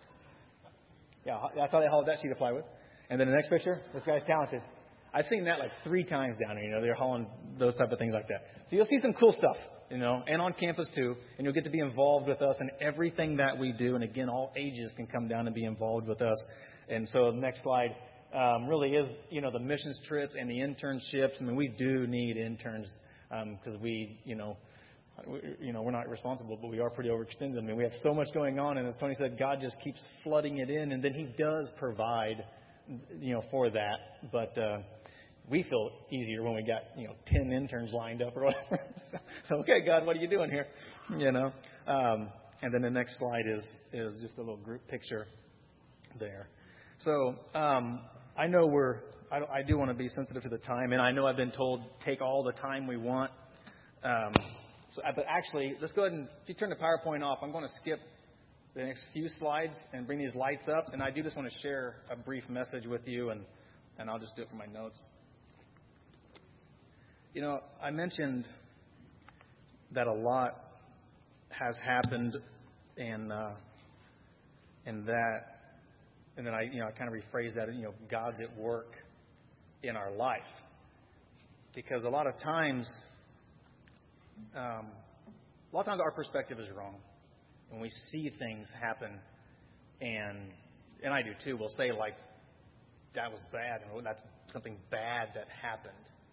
Yeah, that's how they hauled that sheet of plywood. And then the next picture, this guy's talented. I've seen that like three times down here. You know, they're hauling those type of things like that. So you'll see some cool stuff, you know, and on campus too. And you'll get to be involved with us in everything that we do. And again, all ages can come down and be involved with us. And so the next slide. Um, really is, you know, the missions trips and the internships. I mean, we do need interns because um, we, you know, we, you know, we're not responsible, but we are pretty overextended. I mean, we have so much going on, and as Tony said, God just keeps flooding it in, and then He does provide, you know, for that. But uh, we feel easier when we got, you know, ten interns lined up or whatever. So, okay, God, what are you doing here? You know. Um, and then the next slide is is just a little group picture there. So. Um, I know we're, I, I do want to be sensitive to the time, and I know I've been told take all the time we want. Um, so, but actually, let's go ahead and, if you turn the PowerPoint off, I'm going to skip the next few slides and bring these lights up, and I do just want to share a brief message with you, and, and I'll just do it for my notes. You know, I mentioned that a lot has happened, and uh, and that. And then I, you know, I kind of rephrase that, you know, God's at work in our life. Because a lot of times, um, a lot of times our perspective is wrong. When we see things happen, and and I do too, we'll say like, that was bad, and that's something bad that happened.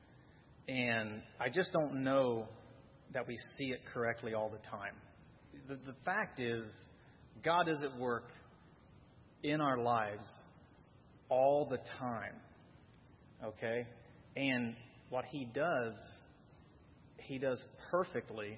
And I just don't know that we see it correctly all the time. The, the fact is, God is at work in our lives all the time, okay? And what He does, He does perfectly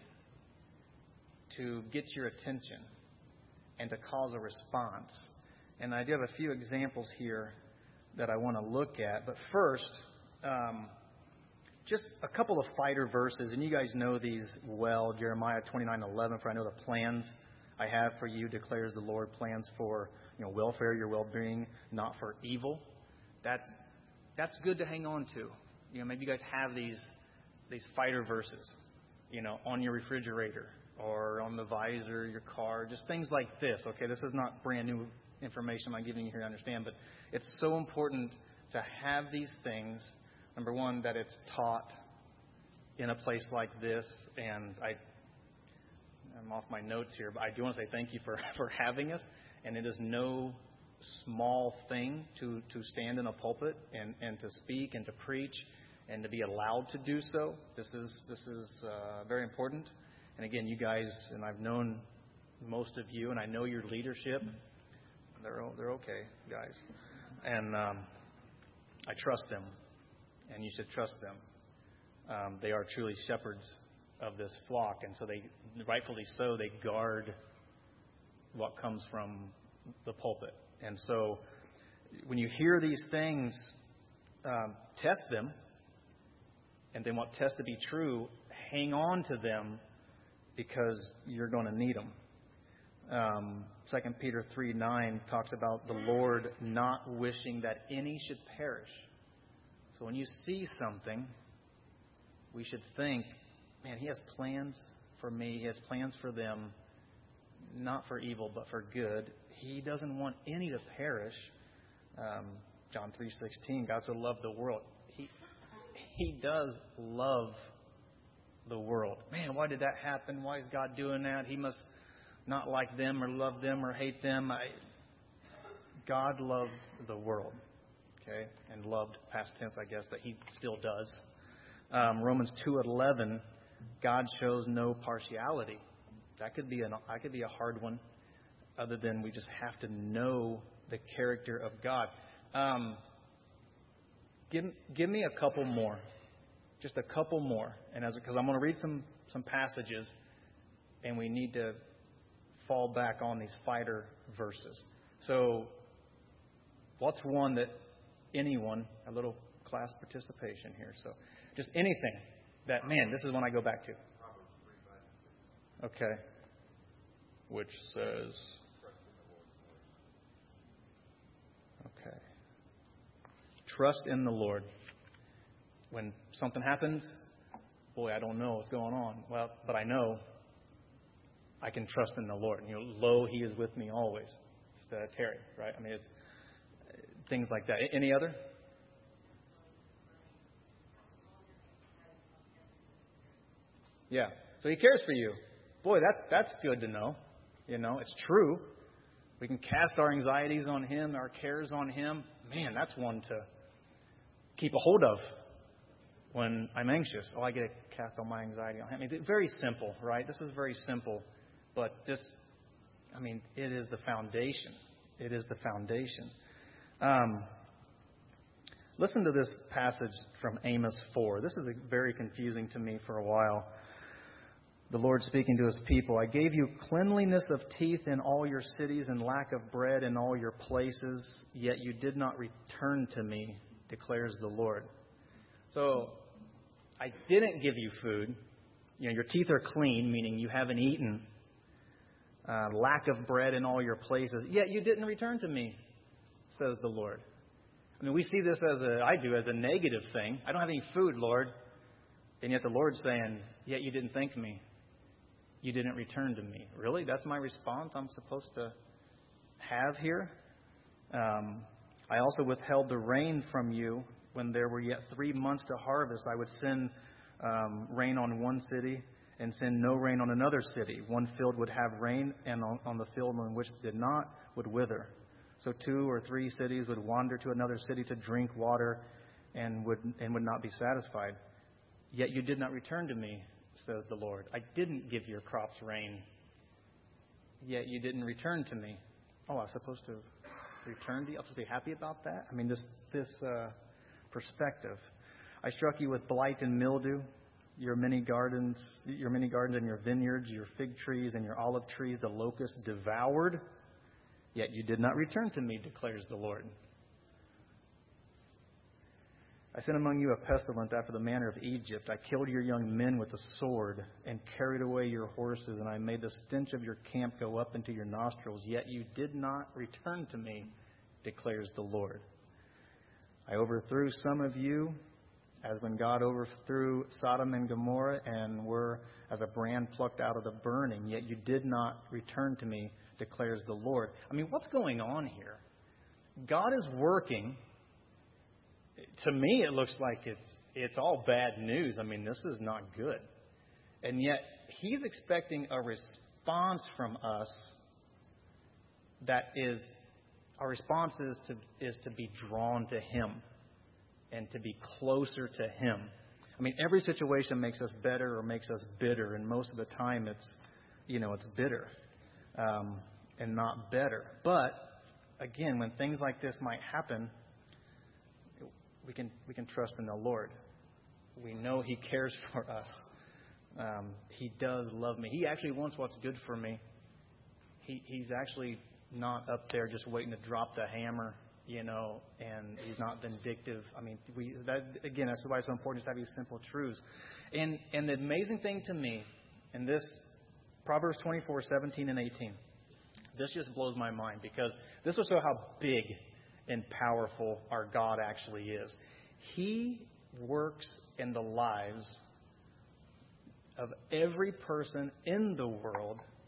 to get your attention and to cause a response. And I do have a few examples here that I want to look at. But first, um, just a couple of fighter verses, and you guys know these well. Jeremiah twenty-nine eleven, for I know the plans I have for you, declares the Lord, plans for, you know, welfare, your well-being, not for evil. That's that's good to hang on to. You know, maybe you guys have these these fighter verses, you know, on your refrigerator or on the visor of your car, just things like this. Okay, this is not brand new information I'm giving you here to understand, but it's so important to have these things. Number one, that it's taught in a place like this, and I. I'm off my notes here, but I do want to say thank you for, for having us. And it is no small thing to, to stand in a pulpit and, and to speak and to preach and to be allowed to do so. This is this is uh, very important. And again, you guys, and I've known most of you, and I know your leadership. They're they're okay, guys, and um, I trust them, and you should trust them. Um, they are truly shepherds of this flock, and so they, rightfully so, they guard what comes from the pulpit. And so when you hear these things, um, test them, and then what tests to be true, hang on to them, because you're going to need them. Um, Second Peter three nine talks about the Lord not wishing that any should perish. So when you see something, we should think, man, He has plans for me. He has plans for them. not for evil, but for good. He doesn't want any to perish. Um, John three sixteen, God so loved the world. He, he does love the world. Man, why did that happen? Why is God doing that? He must not like them or love them or hate them. I, God loved the world. Okay, and loved, past tense, I guess, that He still does. Um, Romans two eleven, God shows no partiality. That could be an, that could be a hard one, other than we just have to know the character of God. Um, give give me a couple more, just a couple more, and as because I'm going to read some some passages, and we need to fall back on these fighter verses. So, what's one that anyone, a little class participation here. So just anything that, man, this is one I go back to. Okay. Which says, okay. Trust in the Lord. When something happens, boy, I don't know what's going on. Well, but I know I can trust in the Lord. You know, lo, He is with me always. It's uh, Terry, right? I mean, it's things like that. Any other? Yeah. So He cares for you. Boy, that's that's good to know. You know, it's true. We can cast our anxieties on Him, our cares on Him. Man, that's one to keep a hold of when I'm anxious. Oh, I get to cast all my anxiety on Him. I mean, it's very simple, right? This is very simple. But this, I mean, it is the foundation. It is the foundation. Um, listen to this passage from Amos four. This is very confusing to me for a while. The Lord speaking to His people, I gave you cleanliness of teeth in all your cities and lack of bread in all your places, yet you did not return to me, declares the Lord. So, I didn't give you food. You know, your teeth are clean, meaning you haven't eaten. Uh, lack of bread in all your places, yet you didn't return to me, says the Lord. I mean, we see this as a, I do, as a negative thing. I don't have any food, Lord. And yet the Lord's saying, yet you didn't thank me. You didn't return to me. Really? That's my response I'm supposed to have here? Um, I also withheld the rain from you when there were yet three months to harvest. I would send um, rain on one city and send no rain on another city. One field would have rain, and on, on the field on which did not would wither. So two or three cities would wander to another city to drink water and would and would not be satisfied. Yet you did not return to me, says the Lord. I didn't give your crops rain. Yet you didn't return to me. Oh, I was supposed to return to you? I'm supposed to be happy about that? I mean, this this uh, perspective. I struck you with blight and mildew. Your many gardens, your many gardens and your vineyards, your fig trees and your olive trees, the locusts devoured. Yet you did not return to me, declares the Lord. I sent among you a pestilence after the manner of Egypt. I killed your young men with a sword and carried away your horses, and I made the stench of your camp go up into your nostrils. Yet you did not return to me, declares the Lord. I overthrew some of you, as when God overthrew Sodom and Gomorrah and were as a brand plucked out of the burning. Yet you did not return to me, declares the Lord. I mean, what's going on here? God is working. To me, it looks like it's it's all bad news. I mean, this is not good. And yet, He's expecting a response from us that is, our response is to is to be drawn to Him and to be closer to Him. I mean, every situation makes us better or makes us bitter, and most of the time it's, you know, it's bitter um, and not better. But, again, when things like this might happen, we can we can trust in the Lord. We know He cares for us. Um, he does love me. He actually wants what's good for me. He He's actually not up there just waiting to drop the hammer, you know, and He's not vindictive. I mean, we that again, that's why it's so important to have these simple truths. And and the amazing thing to me, in this Proverbs twenty-four, seventeen and eighteen, this just blows my mind, because this will show how big and powerful our God actually is. He works in the lives of every person in the world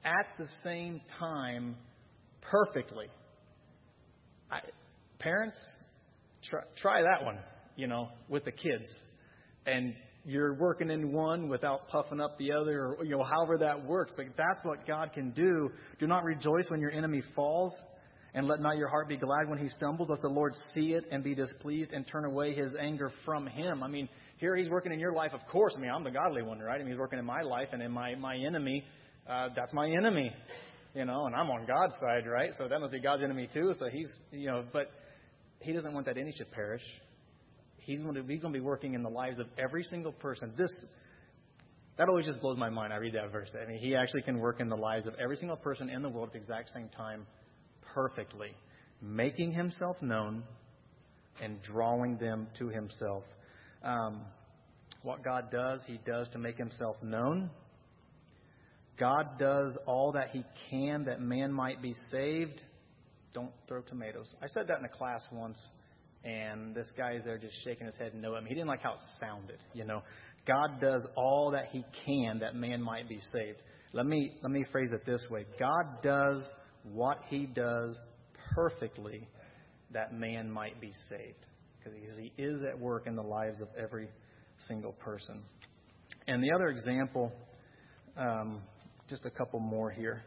at the same time perfectly. I, parents, try, try that one, you know, with the kids. And you're working in one without puffing up the other, or, you know, however that works. But that's what God can do. Do not rejoice when your enemy falls, and let not your heart be glad when he stumbles. Let the Lord see it and be displeased and turn away his anger from him. I mean, here he's working in your life, of course. I mean, I'm the godly one, right? I mean, he's working in my life, and in my, my enemy, uh, that's my enemy, you know, and I'm on God's side, right? So that must be God's enemy too. So he's, you know, but he doesn't want that any should perish. He's going to, he's going to be working in the lives of every single person. This, that always just blows my mind. I read that verse. I mean, he actually can work in the lives of every single person in the world at the exact same time perfectly, making himself known and drawing them to himself. Um, what God does, he does to make himself known. God does all that he can that man might be saved. Don't throw tomatoes. I said that in a class once, and this guy is there just shaking his head no. I mean, he didn't like how it sounded, you know. God does all that he can that man might be saved. Let me let me phrase it this way. God does what he does perfectly that man might be saved. Because he is at work in the lives of every single person. And the other example, um, just a couple more here.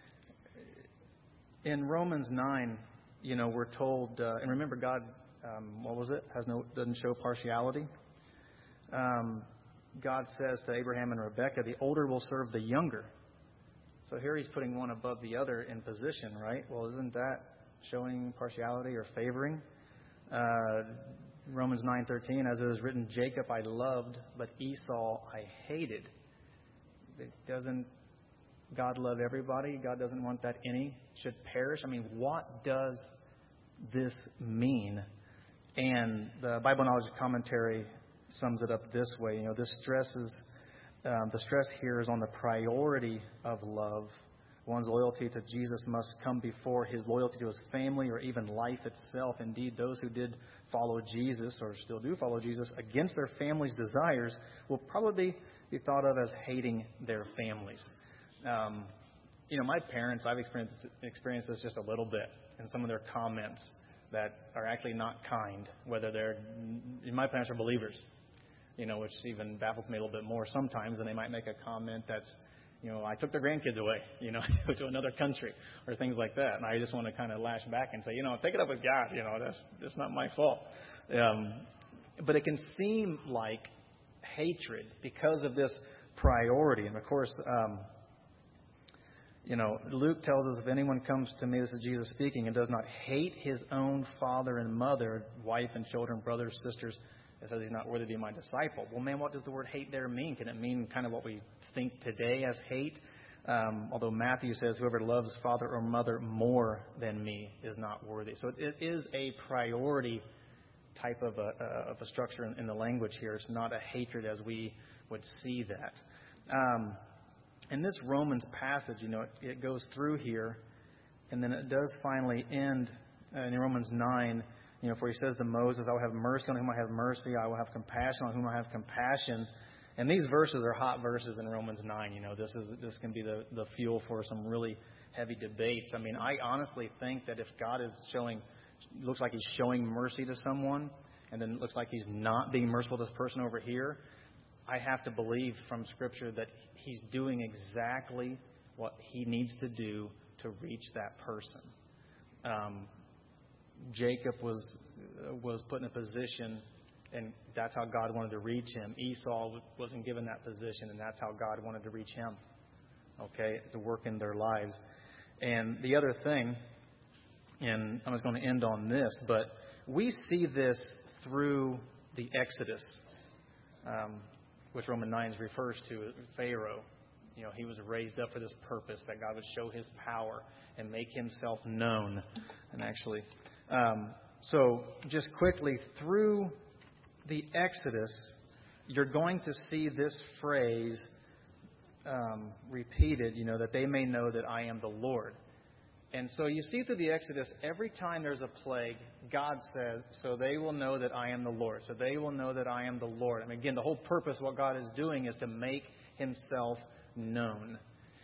In Romans nine, you know, we're told, uh, and remember God, um, what was it? Has no doesn't show partiality. Um, God says to Abraham and Rebekah, the older will serve the younger. So here he's putting one above the other in position, right? Well, isn't that showing partiality or favoring? Uh, Romans nine thirteen, as it is written, Jacob I loved, but Esau I hated. It doesn't God love everybody? God doesn't want that any should perish. I mean, what does this mean? And the Bible Knowledge Commentary sums it up this way. You know, this stresses um, the stress here is on the priority of love. One's loyalty to Jesus must come before his loyalty to his family or even life itself. Indeed, those who did follow Jesus or still do follow Jesus against their family's desires will probably be thought of as hating their families. Um, you know, my parents, I've experienced, experienced this just a little bit in some of their comments that are actually not kind, whether they're, my parents are believers, you know, which even baffles me a little bit more sometimes, and they might make a comment that's, you know, I took their grandkids away, you know, to another country or things like that. And I just want to kind of lash back and say, you know, take it up with God. You know, that's that's not my fault. Um, but it can seem like hatred because of this priority. And, of course, um, you know, Luke tells us if anyone comes to me, this is Jesus speaking, and does not hate his own father and mother, wife and children, brothers, sisters, it says he's not worthy to be my disciple. Well, man, what does the word hate there mean? Can it mean kind of what we think today as hate? Um, although Matthew says, whoever loves father or mother more than me is not worthy. So it, it is a priority type of a, uh, of a structure in, in the language here. It's not a hatred as we would see that. Um, in this Romans passage, you know, it, it goes through here, and then it does finally end uh, in Romans nine. You know, for he says to Moses, I will have mercy on whom I have mercy. I will have compassion on whom I have compassion. And these verses are hot verses in Romans nine. You know, this is this can be the, the fuel for some really heavy debates. I mean, I honestly think that if God is showing, looks like he's showing mercy to someone, and then it looks like he's not being merciful to this person over here, I have to believe from Scripture that he's doing exactly what he needs to do to reach that person. Um, Jacob was was put in a position, and that's how God wanted to reach him. Esau wasn't given that position, and that's how God wanted to reach him, okay, to work in their lives. And the other thing, and I'm just going to end on this, but we see this through the Exodus, um, which Romans nine refers to, Pharaoh. You know, he was raised up for this purpose, that God would show his power and make himself known. And actually... Um, so just quickly, through the Exodus, you're going to see this phrase um, repeated, you know, that they may know that I am the Lord. And so you see through the Exodus, every time there's a plague, God says, so they will know that I am the Lord. So they will know that I am the Lord. And again, the whole purpose of what God is doing is to make himself known.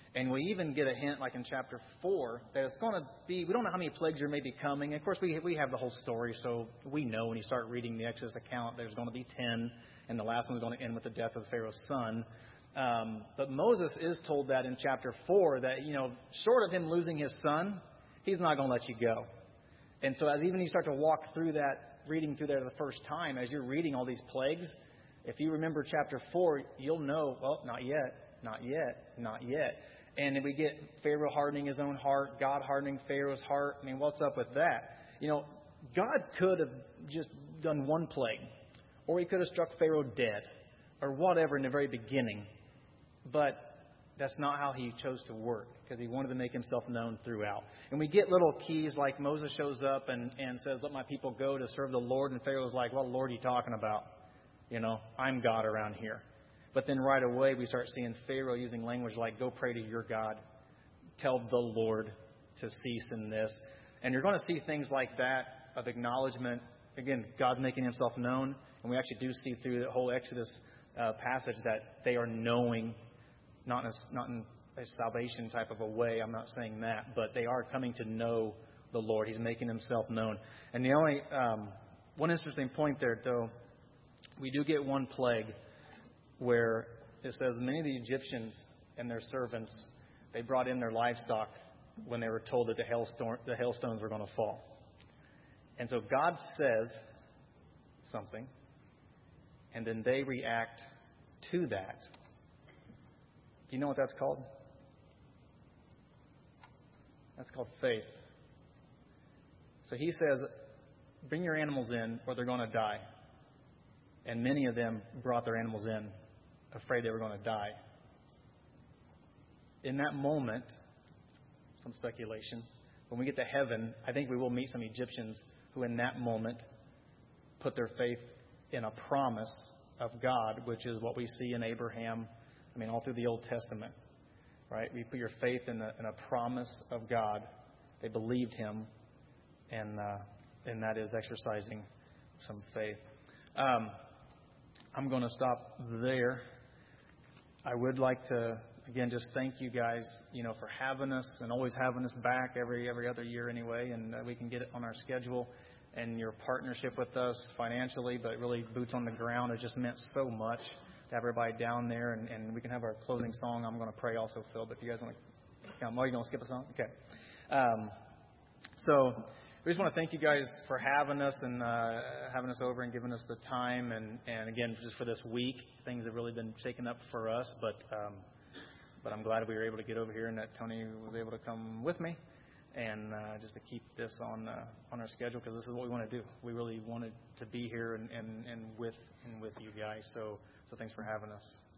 And we even get a hint, like in chapter four, that it's going to be, we don't know how many plagues are maybe coming. Of course, we we have the whole story, so we know when you start reading the Exodus account, there's going to be ten, and the last one's going to end with the death of Pharaoh's son. Um, but Moses is told that in chapter four that, you know, short of him losing his son, he's not going to let you go. And so as even you start to walk through that, reading through there the first time, as you're reading all these plagues, if you remember chapter four, you'll know, well, not yet, not yet, not yet. And then we get Pharaoh hardening his own heart, God hardening Pharaoh's heart. I mean, what's up with that? You know, God could have just done one plague, or he could have struck Pharaoh dead, or whatever in the very beginning. But that's not how he chose to work, because he wanted to make himself known throughout. And we get little keys like Moses shows up and, and says, let my people go to serve the Lord. And Pharaoh's like, what Lord are you talking about? You know, I'm God around here. But then right away we start seeing Pharaoh using language like, go pray to your God. Tell the Lord to cease in this. And you're going to see things like that of acknowledgement. Again, God's making himself known. And we actually do see through the whole Exodus uh, passage that they are knowing, not in, a, not in a salvation type of a way. I'm not saying that. But they are coming to know the Lord. He's making himself known. And the only um, one interesting point there, though, we do get one plague where it says many of the Egyptians and their servants, they brought in their livestock when they were told that the, hailstorm, the hailstones were going to fall. And so God says something, and then they react to that. Do you know what that's called? That's called faith. So he says, bring your animals in or they're going to die. And many of them brought their animals in, afraid they were going to die. In that moment, some speculation, when we get to heaven, I think we will meet some Egyptians who in that moment put their faith in a promise of God, which is what we see in Abraham, I mean, all through the Old Testament, right? We put your faith in a, in a promise of God. They believed him, and uh, and that is exercising some faith. Um, I'm going to stop there. I would like to, again, just thank you guys, you know, for having us and always having us back every every other year anyway, and uh, we can get it on our schedule. And your partnership with us financially, but really boots on the ground, it just meant so much to have everybody down there. And, and we can have our closing song. I'm going to pray also, Phil, but if you guys want to come, oh, you going to skip a song? Okay. Um, so we just want to thank you guys for having us and uh, having us over and giving us the time. And, and again, just for this week, things have really been shaken up for us. But um, but I'm glad we were able to get over here and that Tony was able to come with me. And uh, just to keep this on uh, on our schedule, because this is what we want to do. We really wanted to be here and, and, and with and with you guys. So so thanks for having us.